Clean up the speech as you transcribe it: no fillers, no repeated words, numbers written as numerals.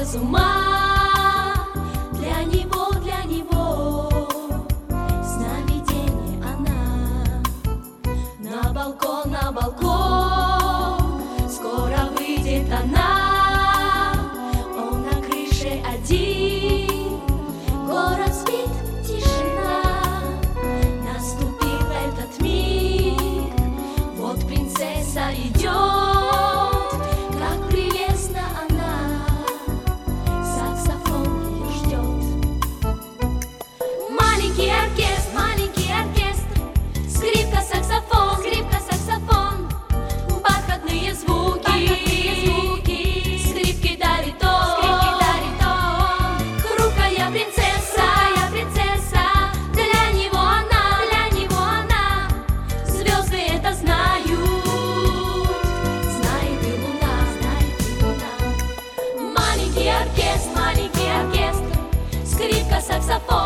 без ума. Для него сновидение она. На балкон, скоро выйдет она. Он на крыше один, город спит, тишина. Наступил этот миг, вот принцесса идет. Как прелестна она, саксофон ее ждет. Маленький оркестр, скрипка, саксофон, бархатные звуки, скрипки дарит он. Хрупкая принцесса, для него она. Звезды это знают, знает и луна. Маленький оркестр, скрипка, саксофон.